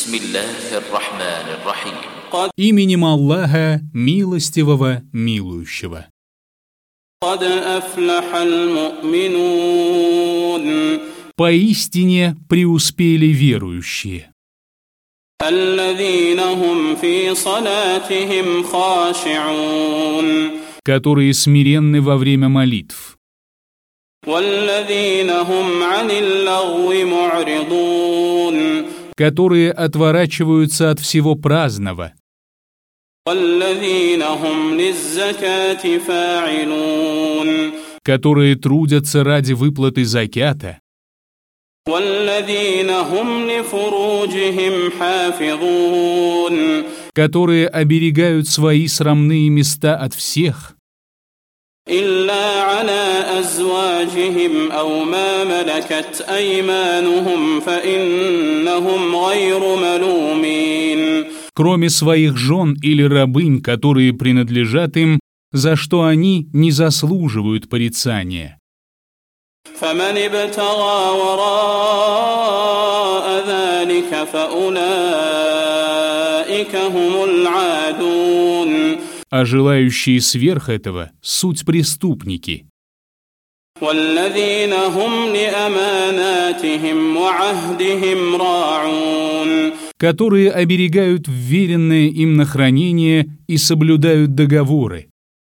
Именем Аллаха, милостивого, милующего. Поистине преуспели верующие, которые смиренны во время молитв, которые отворачиваются от всего праздного, которые трудятся ради выплаты закята, которые оберегают свои срамные места от всех, кроме своих жен или рабынь, которые принадлежат им, за что они не заслуживают порицания. А желающие сверх этого — суть преступники, которые оберегают вверенное им на хранение и соблюдают договоры,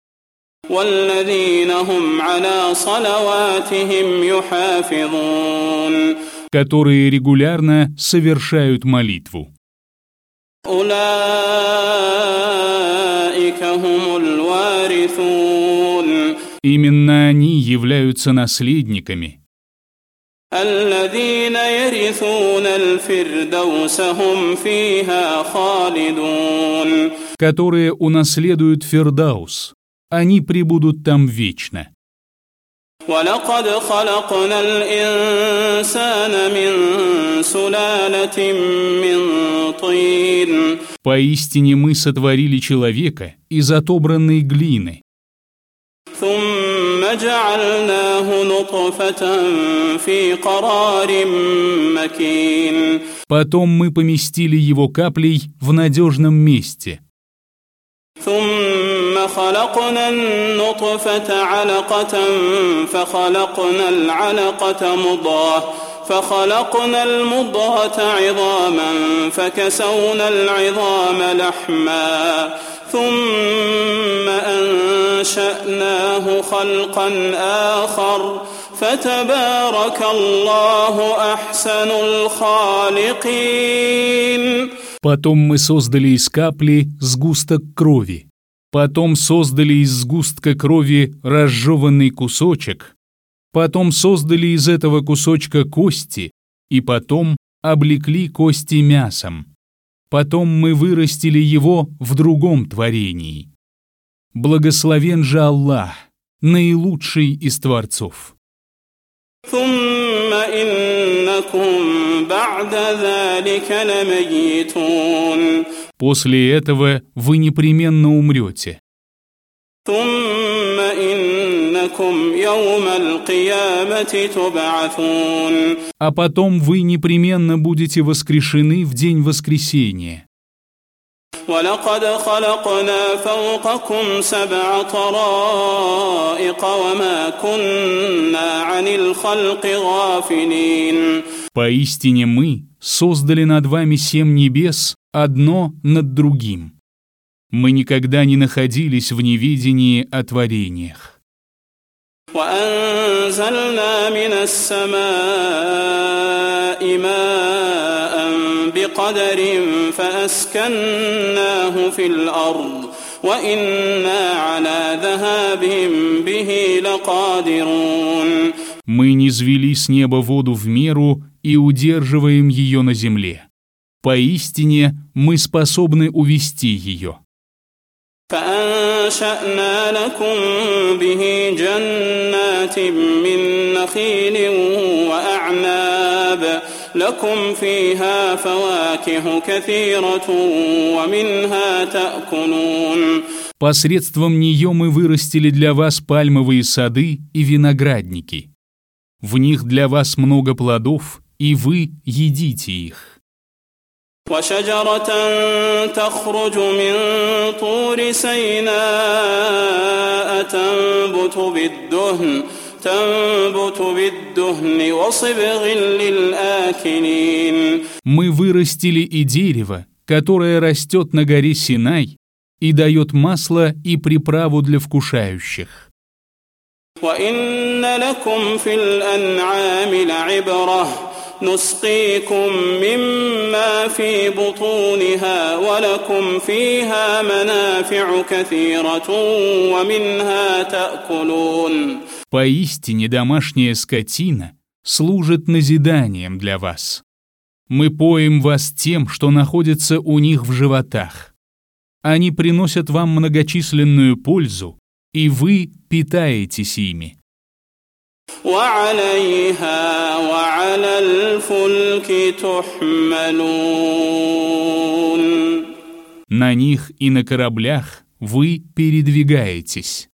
которые регулярно совершают молитву. Именно они являются наследниками, которые унаследуют Фирдаус. Они пребудут там вечно. Поистине мы сотворили человека из отобранной глины. Потом мы поместили его каплей в надежном месте. خلقنا النطفة علقة فخلقنا العلقة مضغة فخلقنا المضغة عظاما فكسونا العظام لحما ثم أنشأناه خلقا آخر فتبارك الله أحسن الخالقين. Потом мы создали из капли сгусток крови. Потом создали из сгустка крови разжеванный кусочек. Потом создали из этого кусочка кости. И потом облекли кости мясом. Потом мы вырастили его в другом творении. Благословен же Аллах, наилучший из творцов. После этого вы непременно умрете. А потом вы непременно будете воскрешены в день воскресения. ولقد خلقنا فوقكم سبع طرائق وما كنا عن الخلق غافلين. Поистине мы создали над вами 7 небес, одно над другим. Мы никогда не находились в неведении о творениях. وأنزلنا من السماء ماء بقدر فأسكناه في الأرض وإنا على ذهاب به لقادرون. Мы низвели с неба воду в меру и удерживаем ее на земле. Поистине мы способны увести ее. فأنشأنا لكم به جنات من نخيل وأعناب لكم فيها فواكه كثيرة ومنها تأكلون. Посредством нее мы вырастили для вас пальмовые сады и виноградники. В них для вас много плодов, и вы едите их. وشجرة تخرج من طور سيناء تنبت بالدهن وصبغ للآكلين. Мы вырастили и дерево, которое растет на горе Синай и дает масло и приправу для вкушающих. وإن لكم في الأنعام لعبرة نسقيكم مما في بطونها ولكم فيها منافع كثيرة ومنها تأكلون. Поистине домашняя скотина служит назиданием для вас. Мы поим вас тем, что находится у них в животах. Они приносят вам многочисленную пользу, и вы питаетесь ими. وعليها وعلى الفلك تحملون. На них и на кораблях вы передвигаетесь.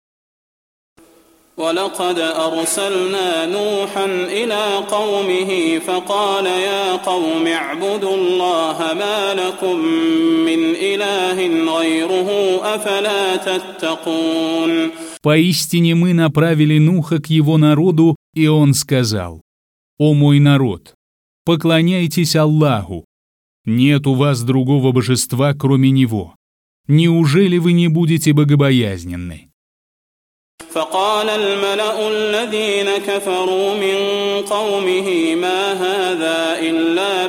ولقد أرسلنا نوحا إلى قومه فقال يا قوم اعبدوا الله ما لكم من إله غيره أفلا تتقون. Поистине мы направили Нуха к его народу, и он сказал: «О мой народ, поклоняйтесь Аллаху, нет у вас другого божества, кроме Него. Неужели вы не будете богобоязненны?» فقال الملأ الذين كفروا من قومه ما هذا إلا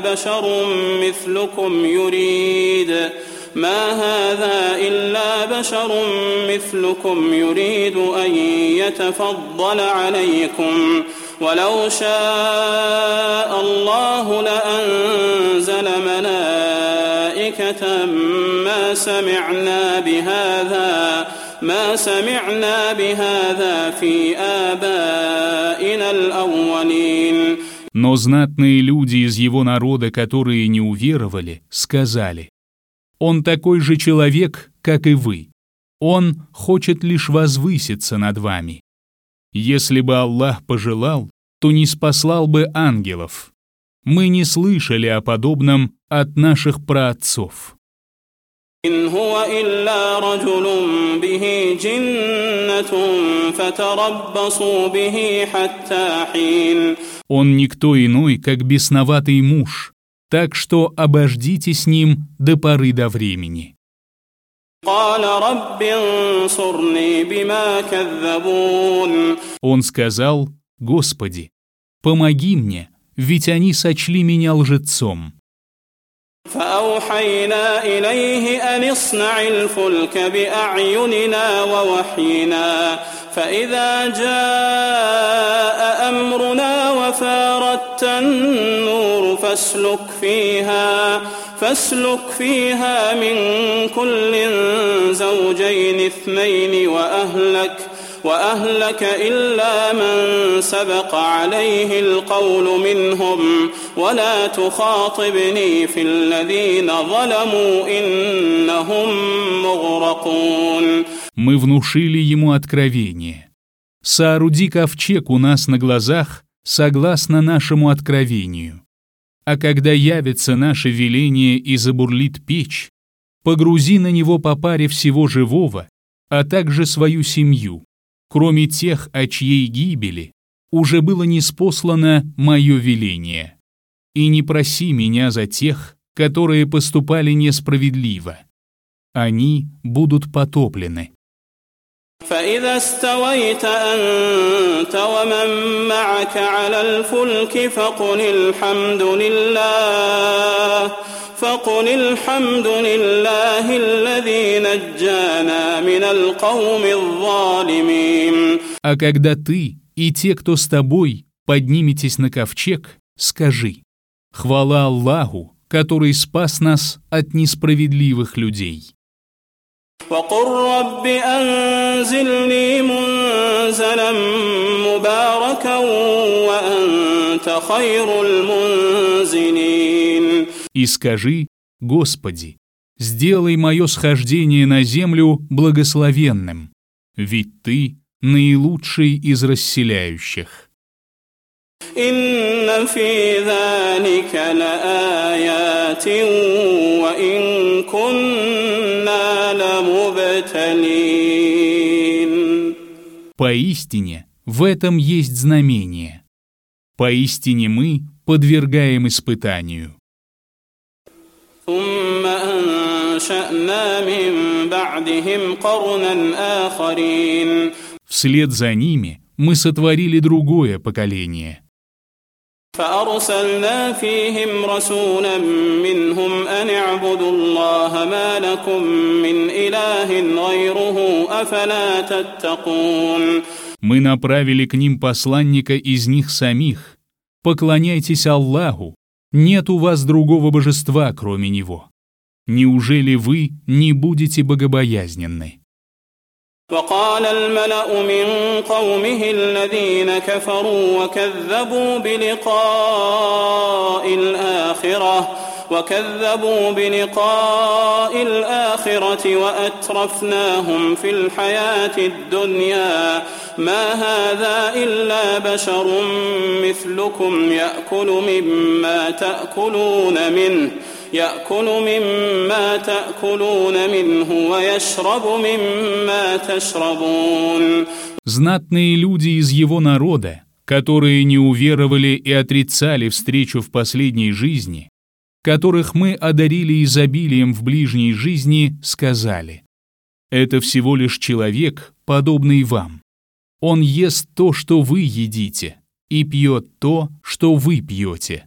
بشر مثلكم يريد أن يتفضل عليكم ولو شاء الله لأنزل ملائكة ما سمعنا بهذا في آبائنا الأولين. Но знатные люди из его народа, которые не уверовали, сказали: «Он такой же человек, как и вы. Он хочет лишь возвыситься над вами. Если бы Аллах пожелал, то не спаслал бы ангелов. Мы не слышали о подобном от наших праотцов». إن هو إلا رجل به جنة فتربصوا به حتى حين. Он никто иной, как бесноватый муж, так что обождите с ним до поры до времени. قال رب انصرني بما كذبون. Он сказал: «Господи, помоги мне, ведь они сочли меня лжецом». فأوحينا إليه أن اصنع الفلك بأعيننا ووحينا فإذا جاء أمرنا وفارت النور فاسلك فيها من كل زوجين اثنين وأهلك إلا من سبق عليه القول منهم ولا تخاطبني في الذين ظلموا إنهم مغرقون. Мы внушили ему откровение. Сооруди ковчег у нас на глазах, согласно нашему откровению. А когда явится наше веление и забурлит печь, погрузи на него по паре всего живого, а также свою семью, кроме тех, о чьей гибели уже было ниспослано мое веление. И не проси меня за тех, которые поступали несправедливо. Они будут потоплены. فإذا استويت أنت ومن معك على الفلك فقل الحمد لله الذي نجانا من القوم الظالمين. А когда ты и те, кто с тобой, подниметесь на ковчег, скажи: «Хвала Аллаху, который спас нас от несправедливых людей». وقل رب أنزلني منزلا مباركا وأنت خير المنزلين. И скажи: «Господи, сделай мое схождение на землю благословенным, ведь Ты наилучший из расселяющих». إن في ذلك لآيات وإن كنا لمبتلين. Поистине, в этом есть знамение. Поистине мы подвергаем испытанию. ثم أنشأنا من بعدهم قرنا آخرين. Вслед за ними мы сотворили другое поколение. فأرسلنا فيهم رسولا منهم أن اعبدوا الله ما لكم من إله غيره أفلا تتقون. Мы направили к ним посланника из них самих. Поклоняйтесь Аллаху. Нет у вас другого божества, кроме Него. Неужели вы не будете богобоязненны? وقال الملأ من قومه الذين كفروا وكذبوا بلقاء الآخرة وأترفناهم في الحياة الدنيا ما هذا إلا بشر مثلكم يأكل مما تأكلون منه ويشرب مما تشربون. Знатные люди из его народа, которые не уверовали и отрицали встречу в последней жизни, которых мы одарили изобилием в ближней жизни, сказали: «Это всего лишь человек, подобный вам. Он ест то, что вы едите, и пьет то, что вы пьете».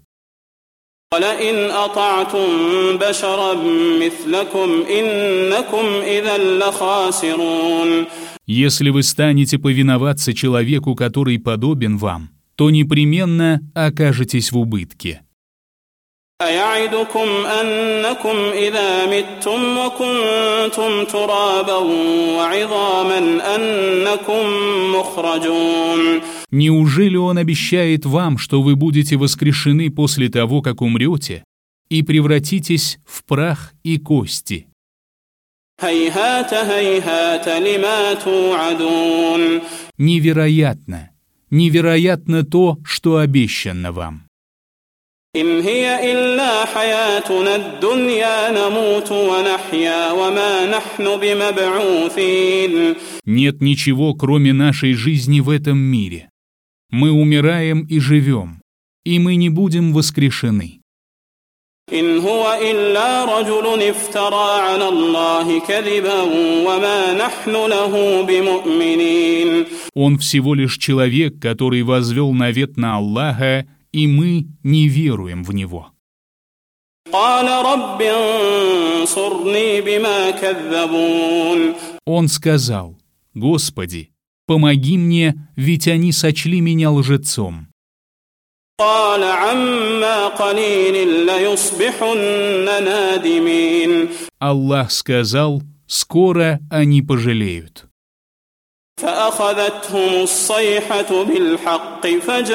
وَلَئِنْ أَطَعْتُمْ بَشَرًا مِثْلَكُمْ إِنَّكُمْ إِذًا لَخَاسِرُونَ. Если вы станете повиноваться человеку, который подобен вам, то непременно окажетесь в убытке. أَيَعِدُكُمْ أَنَّكُمْ إِذَا مِتُّمْ وَكُنْتُمْ تُرَابًا وَعِظَامًا أَنَّكُمْ مُخْرَجُونَ. Неужели он обещает вам, что вы будете воскрешены после того, как умрете, и превратитесь в прах и кости? هَيْهَاتَ هَيْهَاتَ لِمَا تُوعَدُونَ. Невероятно, невероятно то, что обещано вам. إِنْ هِيَ إِلَّا حَيَاتُنَا الدُّنْيَا نَمُوتُ وَنَحْيَا وَمَا نَحْنُ بِمَبْعُوثِينَ. Нет ничего, кроме нашей жизни в этом мире. Мы умираем и живем, и мы не будем воскрешены. إِنْ هُوَ إِلَّا رَجُلٌ افْتَرَى عَلَى اللَّهِ كَذِبًا وَمَا نَحْنُ لَهُ بِمُؤْمِنِينَ. Он всего лишь человек, который возвел навет на Аллаха, и мы не веруем в него. قَالَ رَبِّ انصُرْنِي بِمَا كَذَّبُونَ. Он сказал: «Господи, помоги мне, ведь они сочли меня лжецом». قَالَ عَمَّا قَلِيلٍ لَيُصْبِحُنَّ نَادِمِينَ. Аллах сказал: «Скоро они пожалеют». فأخذتهم الصيحة بالحق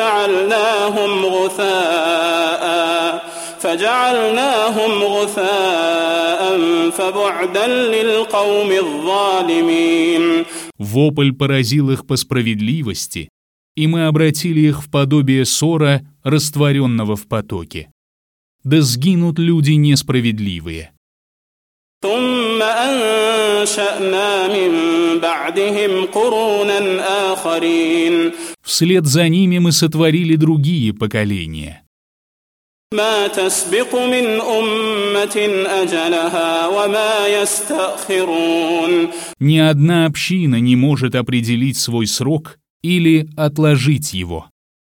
فجعلناهم غثاء فبعدا للقوم الظالمين. Вопль поразил их по справедливости, и мы обратили их в подобие ссора, растворенного в потоке. Да сгинут люди несправедливые. ثم أنشأنا من بعدهم قرونا آخرين. Вслед за ними мы сотворили другие поколения. ما تسبق من أمة أجلها وما يستأخرون. Ни одна община не может определить свой срок или отложить его.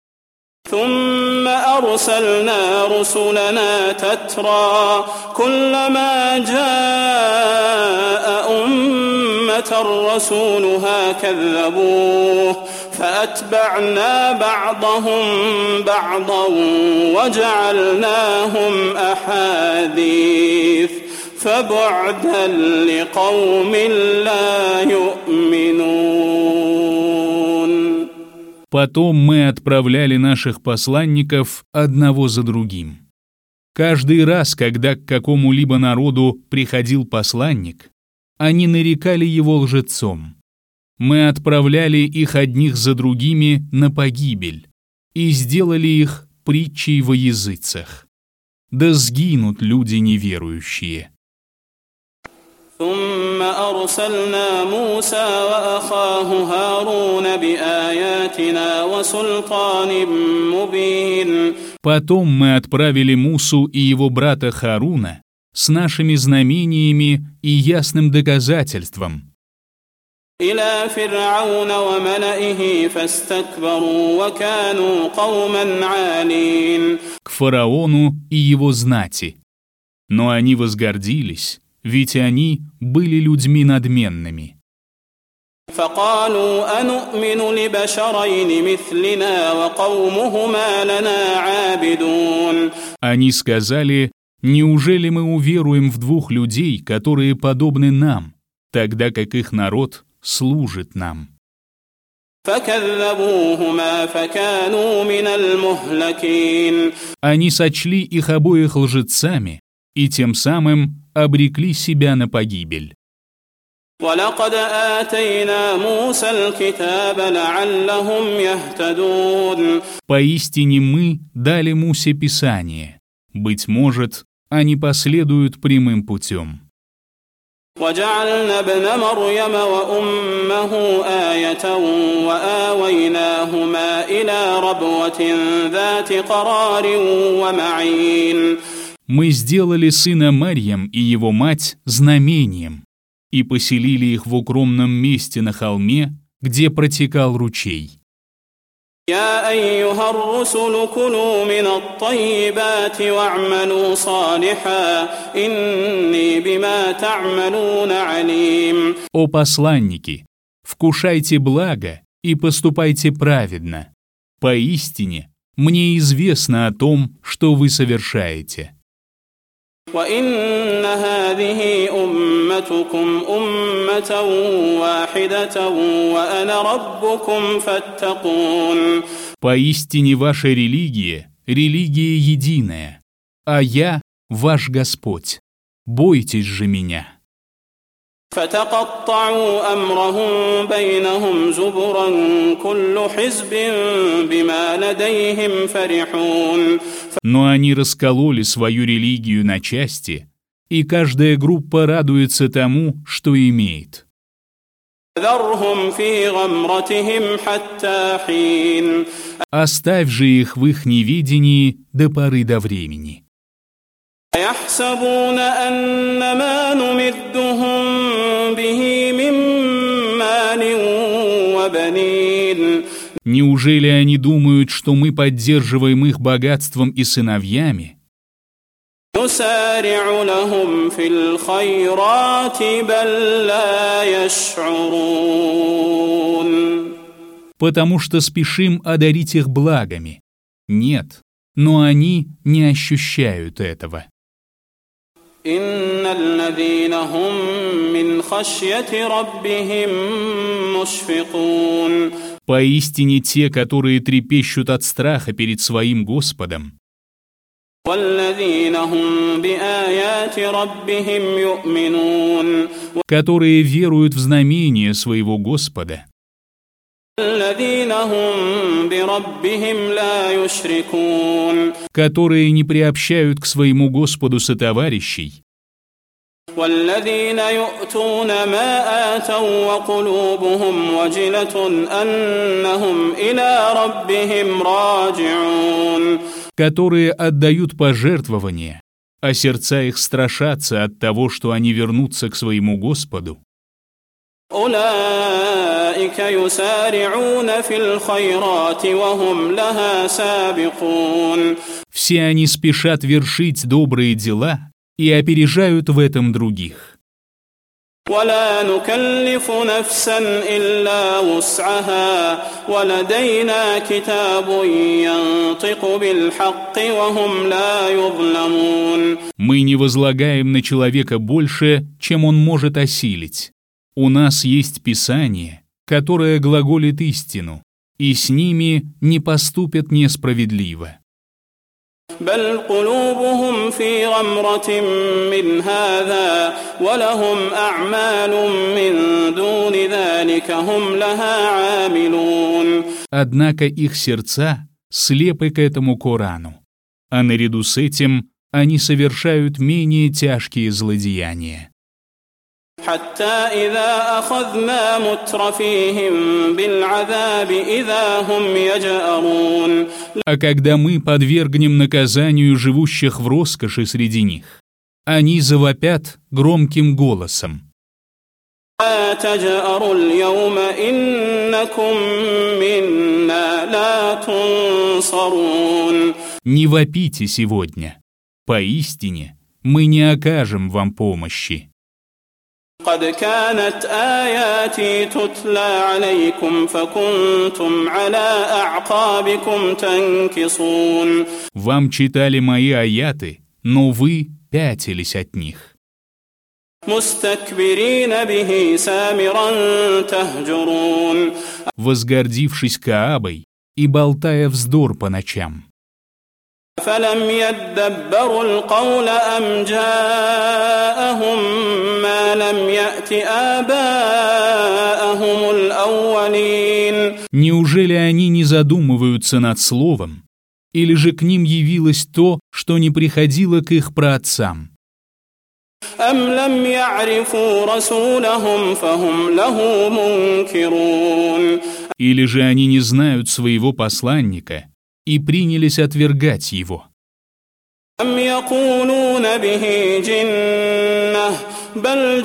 ثم أرسلنا رسلنا تترى كلما جاء أمة رسولها كذبوه فأتبعنا بعضهم بعضا وجعلناهم أحاديث فبعدا لقوم لا يؤمنون. Потом мы отправляли наших посланников одного за другим. Каждый раз, когда к какому-либо народу приходил посланник, они нарекали его лжецом. Мы отправляли их одних за другими на погибель, и сделали их притчей во языцах. Да сгинут люди неверующие. ثم أرسلنا موسى وأخاه هارون بآياتنا وسلطان مبين. Потом мы отправили Мусу и его брата Харуна с нашими знамениями и ясным доказательством إلى فرعون وملئه فاستكبروا وكانوا قوما عالين. к фараону и его знати. Но они возгордились, ведь они были людьми надменными. فقالوا أنؤمن لبشرين مثلنا وقومهما لنا عابدون. Они сказали: «Неужели мы уверуем в двух людей, которые подобны нам, тогда как их народ служит нам?» فكذبوهما فكانوا من المهلكين. Они сочли их обоих лжецами и тем самым обрекли себя на погибель. ولقد آتينا موسى الكتاب لعلهم يهتدون. Поистине мы дали Мусе Писание. Быть может, они последуют прямым путем. وجعلنا ابن مريم وأمه آية وآويناهما إلى ربوة ذات قرار ومعين. Мы сделали сына Марьям и его мать знамением и поселили их в укромном месте на холме, где протекал ручей. يا أيها الرسل كلوا من الطيبات واعملوا صالحا إني بما تعملون عليم. О посланники, вкушайте благо и поступайте праведно. Поистине, мне известно о том, что вы совершаете. وإن هذه أمتكم أمة واحدة وأنا ربكم فاتقون. Поистине ваша религия — религия единая, а я — ваш Господь. Бойтесь же меня. فتقطعوا أمرهم بينهم زبرا كل حزب بما لديهم فرحون. Но они раскололи свою религию на части, и каждая группа радуется тому, что имеет. ذرهم في غمرتهم حتى حين. Оставь же их в их неведении до поры до времени. يحسبون أن ما نمدهم به من مال وبنين. Неужели они думают, что мы поддерживаем их богатством и сыновьями? نسارع لهم في الخيرات بل لا يشعرون. Потому что спешим одарить их благами. Нет, но они не ощущают этого. إن الذين هم من خشية ربهم مشفقون. Поистине те, которые трепещут от страха перед своим Господом, والذين هم بآيات ربهم يؤمنون. которые веруют в знамения своего Господа, والذين هم بربهم لا يشركون. которые не приобщают к своему Господу сотоварищей, والذين يؤتون ما آتوا وقلوبهم وجلة أنهم إلى ربهم راجعون. которые отдают пожертвования, а сердца их страшатся от того, что они вернутся к своему Господу. أولئك يسارعون في الخيرات وهم لها سابقون. Все они спешат вершить добрые дела и опережают в этом других. ولا نكلف نفسا إلا وسعها ولدينا كتاب ينطق بالحق وهم لا يظلمون. Мы не возлагаем на человека больше, чем он может осилить. У нас есть Писание, которое глаголит истину, и с ними не поступят несправедливо. بل قلوبهم في غمرة من هذا ولهم أعمال من دون ذلك هم لها عاملون. Однако их сердца слепы к этому Корану, а наряду с этим они совершают менее тяжкие злодеяния. حتى إذا أخذنا مترفيهم بالعذاب إذا هم يجأرون. А когда мы подвергнем наказанию живущих в роскоши среди них, они завопят громким голосом. لا تجأروا اليوم إنكم منا لا تنصرون. Не вопите сегодня. Поистине, мы не окажем вам помощи. قد كانت آياتي تتلى عليكم فكنتم على أعقابكم تنكصون. Вам читали мои аяты, но вы пятились от них. مستكبرين به سامرا تهجرون. Возгордившись Каабой и болтая вздор по ночам. فلم يدبروا القول أم جاءهم ما لم يأت آباءهم الأولين. Неужели они не задумываются над словом, или же к ним явилось то, что не приходило к их праотцам? أم لم يعرفوا رسولهم فهم له منكرون. Или же они не знают своего посланника и принялись отвергать его? أم يقولون به جنة بل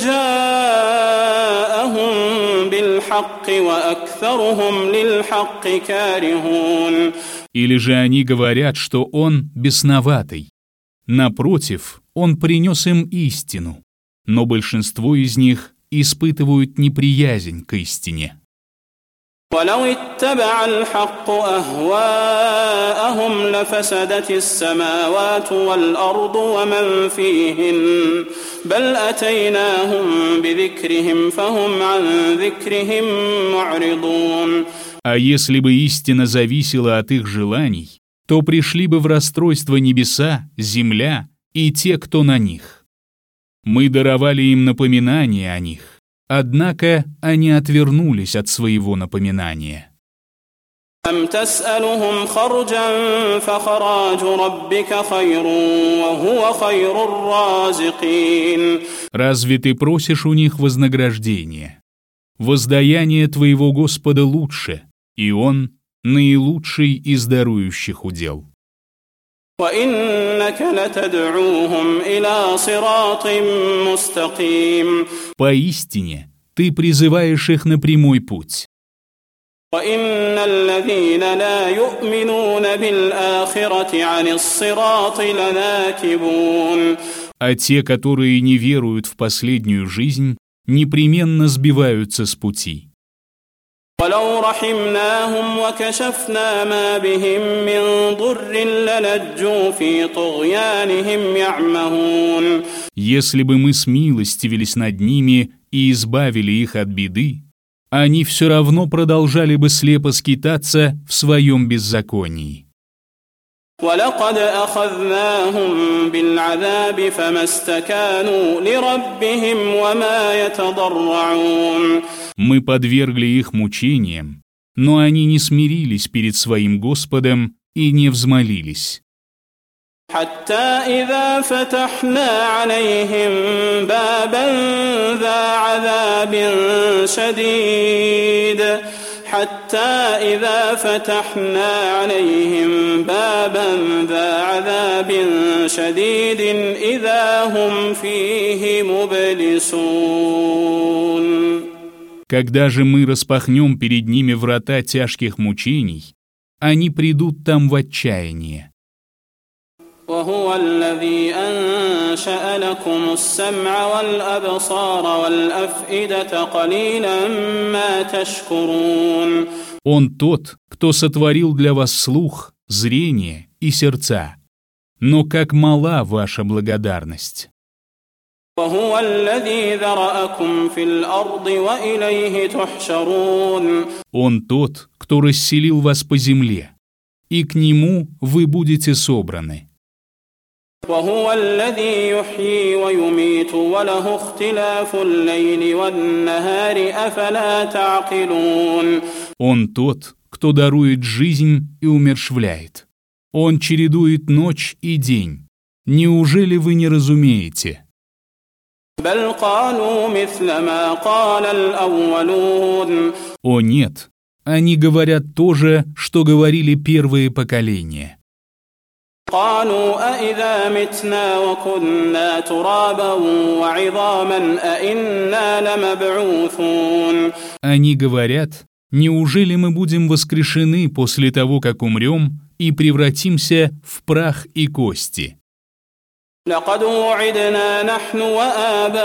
جاءهم بالحق وأكثرهم للحق كارهون. Или же они говорят, что он бесноватый. Напротив, он принес им истину, но большинство из них испытывают неприязнь к истине. ولو اتبع الحق أهواءهم لفسدت السماوات والأرض ومن فيهن بل أتيناهم بذكرهم فهم عن ذكرهم معرضون. А если бы истина зависела от их желаний, то пришли бы в расстройство небеса, земля и те, кто на них. Мы даровали им напоминание о них, однако они отвернулись от своего напоминания. أم تسألهم خرجا فخراج ربك خير وهو خير الرازقين. Разве ты просишь у них вознаграждения? Воздаяние твоего Господа лучше, и Он наилучший из дарующих удел. وإنك لتدعوهم إلى صراط مستقيم. Поистине, ты призываешь их на прямой путь. وإن الذين لا يؤمنون بالآخرة عن الصراط لناكبون. А те, которые не веруют в последнюю жизнь, непременно сбиваются с пути. ولو رحمناهم وكشفنا ما بهم من ضر للجوا في طغيانهم يعمهون. Если бы мы смилостивились над ними и избавили их от беды, они все равно продолжали бы слепо скитаться в своем беззаконии. ولقد أخذناهم بالعذاب فما استكانوا لربهم وما يتضرعون. Мы подвергли их мучениям, но они не смирились перед своим Господом и не взмолились. حتى إذا فتحنا عليهم بابا ذا عذاب شديد حتى إذا فتحنا عليهم بابا ذا عذاب شديد إذا هم فيه مبلسون. Когда же мы распахнем перед ними врата тяжких мучений, они придут там в отчаяние. وهو الذي أنشأ لكم السمع والأبصار والأفئدة قليلا ما تشكرون. Он тот, кто сотворил для вас слух, зрение и сердца. Но как мала ваша благодарность. وهو الذي ذرأكم في الأرض وإليه تحشرون. Он тот, кто расселил вас по земле, и к нему вы будете собраны. وهو الذي يحيي ويميت وله اختلاف الليل والنهار أفلا تعقلون. Он тот, кто дарует жизнь и умерщвляет. Он чередует ночь и день. Неужели вы не разумеете? О нет, они говорят то же, что говорили первые поколения. Они говорят, неужели мы будем воскрешены после того, как умрем, и превратимся в прах и кости? لقد وعدنا نحن وآباؤنا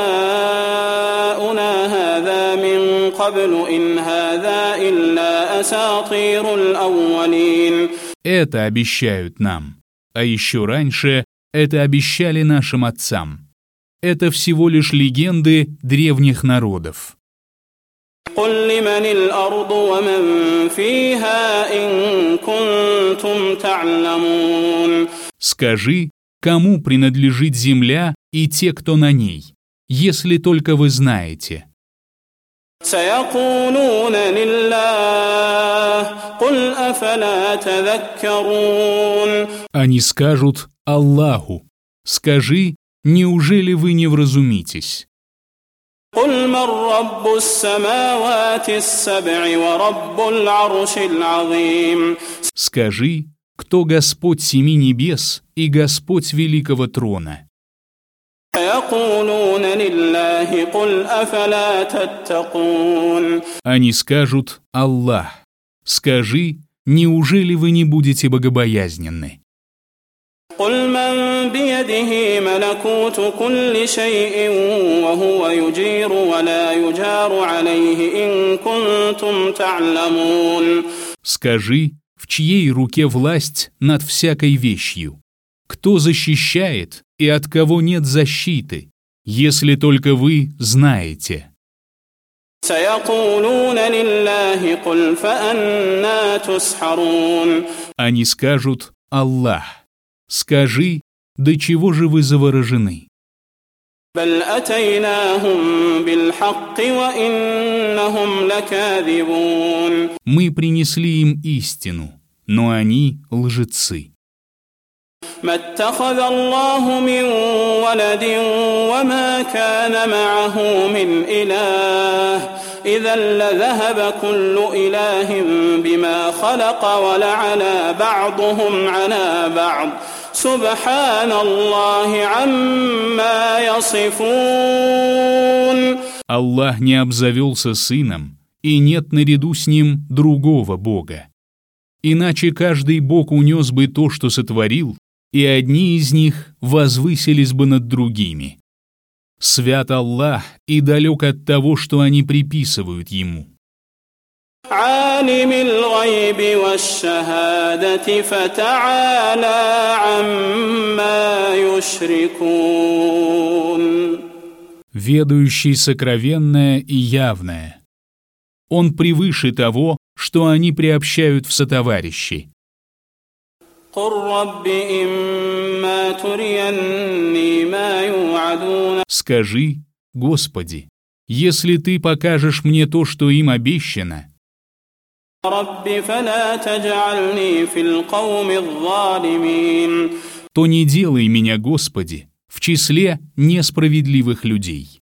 هذا من قبل إن هذا إلا أساطير الأولين. Это обещают нам. А еще раньше это обещали нашим отцам. Это всего лишь легенды древних народов. قل لمن الأرض ومن فيها إن كنتم تعلمون. Скажи, кому принадлежит земля и те, кто на ней, если только вы знаете. سيقولون لله قل أفلا تذكرون. Они скажут Аллаху. Скажи, неужели вы не вразумитесь? قل من رب السماوات السبع ورب العرش العظيم. Скажи, кто Господь семи небес и Господь великого трона? Они скажут Аллах. Скажи, неужели вы не будете богобоязненны? Скажи, в чьей руке власть над всякой вещью? Кто защищает и от кого нет защиты, если только вы знаете? Они скажут Аллах. Скажи, до чего же вы заворожены? Мы принесли им истину, но они лжецы. ما اتخذ الله من ولد وما كان معه من إله إذا لذهب كل إله بما خلق ولعلى بعضهم على بعض سبحان الله عما يصفون. Аллах не обзавелся сыном, и нет наряду с ним другого Бога. Иначе каждый Бог унес бы то, что сотворил, и одни из них возвысились бы над другими. Свят Аллах и далек от того, что они приписывают Ему. Ведающий сокровенное и явное. Он превыше того, что они приобщают в сотоварищи. Скажи, Господи, если Ты покажешь мне то, что им обещано, то не делай меня, Господи, в числе несправедливых людей.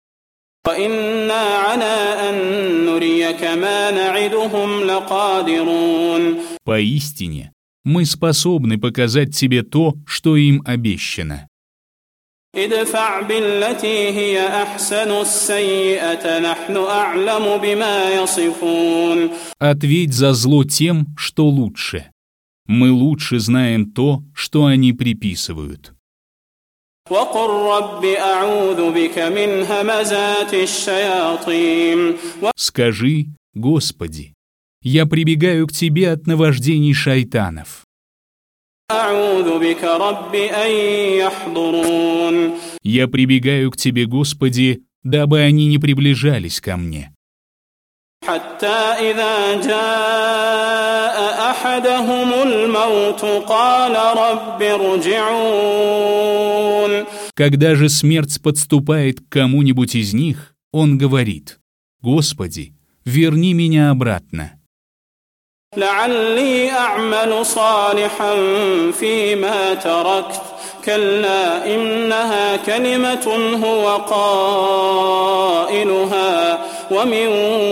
Поистине, мы способны показать тебе то, что им обещано. Ответь за зло тем, что лучше. Мы лучше знаем то, что они приписывают. Скажи, Господи, я прибегаю к Тебе от наваждений шайтанов. Я прибегаю к Тебе, Господи, дабы они не приближались ко мне. Когда же смерть подступает к кому-нибудь из них, он говорит: «Господи, верни меня обратно». لعلي أعمل صالحا فيما تركت كلا إنها كلمة هو قائلها ومن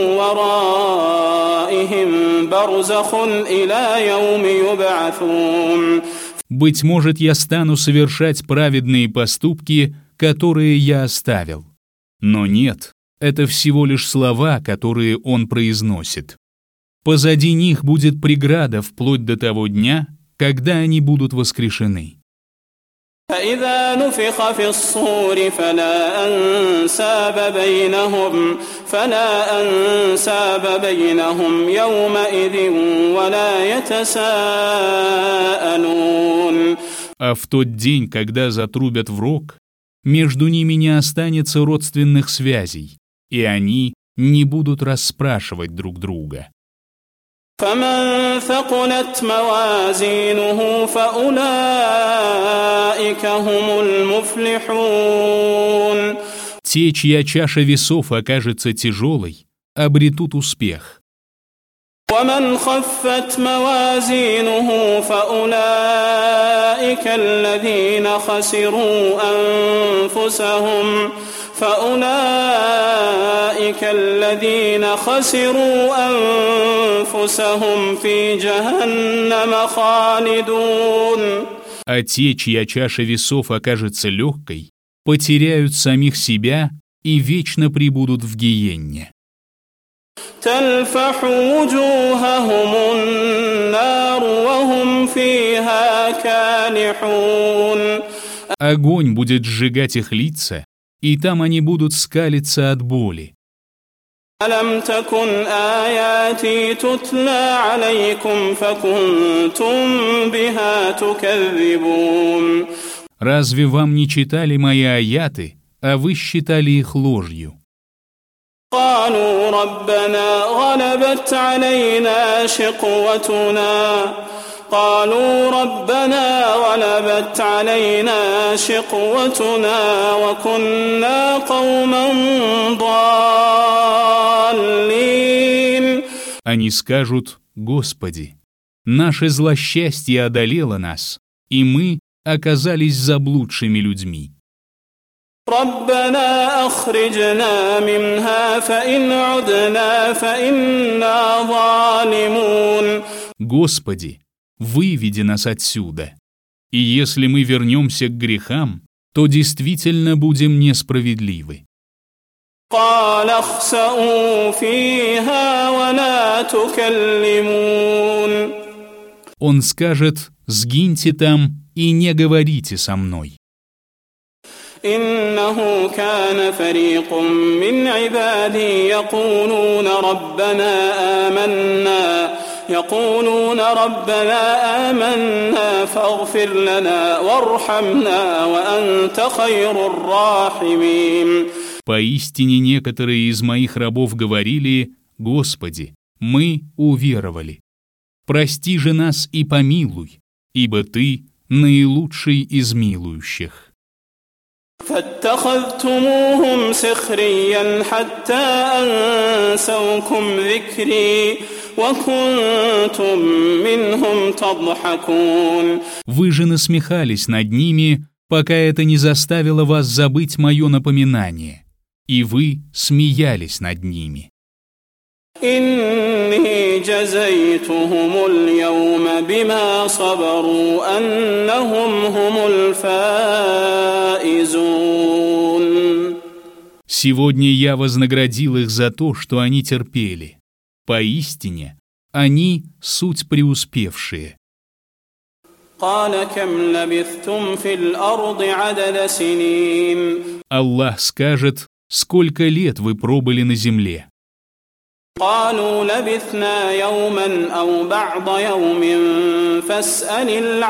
ورائهم برزخ إلى يوم يبعثون. Быть может, я стану совершать праведные поступки, которые я оставил. Но нет, это всего лишь слова, которые он произносит. Позади них будет преграда вплоть до того дня, когда они будут воскрешены. فإذا نفخ في الصور فلا أنساب بينهم يومئذ ولا يتساءلون. А в тот день, когда затрубят в рог, между ними не останется родственных связей, и они не будут расспрашивать друг друга. فمن ثقلت موازينه فأولئك هم المفلحون. Те, чья чаша весов окажется тяжелой, обретут успех. ومن خفت موازينه فأولئك الذين خسروا أنفسهم في جهنم خالدون. А те, чья чаша весов окажется легкой, потеряют самих себя и вечно пребудут в гиенне. تلفح وجوههم النار وهم فيها كالحون. Огонь будет сжигать их лица, и там они будут скалиться от боли. ألم تكن آياتي تتلى عليكم فكنتم بها تكذبون. Разве вам не читали мои аяты, а вы считали их ложью? قالوا ربنا غلبت علينا شقوتنا وكنا قوما ضالين. Они скажут: Господи, наше злосчастье одолело нас, и мы оказались заблудшими людьми. ربنا أخرجنا منها فإن عدنا فإنا ظالمون. Господи, выведи нас отсюда. И если мы вернемся к грехам, то действительно будем несправедливы. قال اخسئوا فيها ولا تكلمون. Он скажет: сгиньте там и не говорите со мной. إنه كان فريق من عبادي يقولون ربنا آمنا فاغفر لنا وارحمنا وأنت خير الراحمين. Поистине некоторые из моих рабов говорили: Господи, мы уверовали. Прости же нас и помилуй, ибо Ты наилучший из милующих. فاتخذتموهم سخريا حتى أنسوكم ذكري وكنتم منهم تضحكون. Вы же насмехались над ними, пока это не заставило вас забыть мое напоминание, и вы смеялись над ними. إني جزيتهم اليوم بما صبروا أنهم هم الفائزون. Сегодня я вознаградил их за то, что они терпели. Поистине, они суть преуспевшие. قال كم لبثتم في الأرض عدد سنين. Аллах скажет: сколько лет вы пробыли на земле. قالوا لبثنا يوما أو بعض يوم فاسأل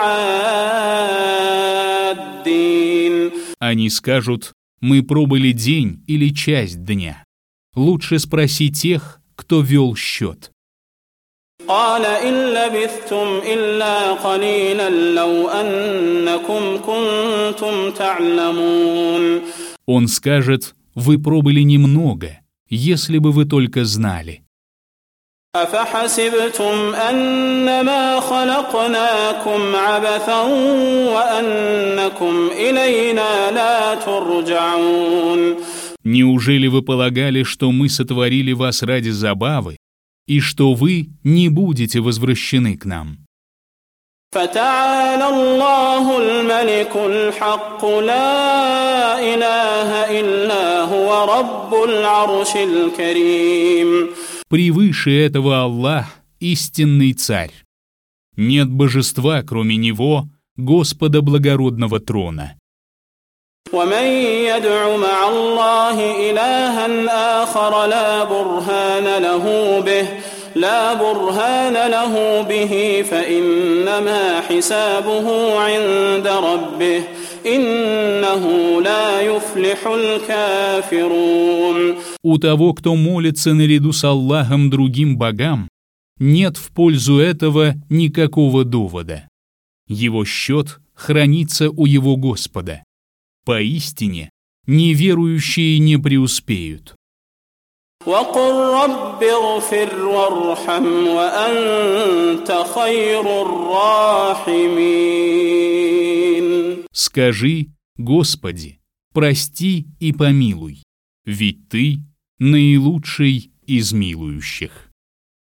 العادين. Они скажут: мы пробыли день или часть дня. Лучше спроси тех, кто вел счет. قال إن لبثتم إلا قليلا لو أنكم كنتم تعلمون. Он скажет: вы пробыли немного, если бы вы только знали. أفحسبتم أنما خلقناكم عبثا وأنكم إلينا لا ترجعون. Неужели вы полагали, что мы сотворили вас ради забавы, и что вы не будете возвращены к нам? فتعالى الله الملك الحق لا إله إلا هو رب العرش الكريم. Превыше этого Аллах, истинный царь. Нет божества, кроме Него, Господа благородного трона. ومن يدع مع الله إلها آخر لا برهان له به فإنما حسابه عند ربه إنه لا يفلح الكافرون. У того, кто молится наряду с Аллахом другим богам, нет в пользу этого никакого довода. Его счет хранится у его Господа. Поистине, неверующие не преуспеют. وقل رب اغفر وارحم وأنت خير الراحمين. Скажи, Господи, прости и помилуй, ведь Ты наилучший из милующих.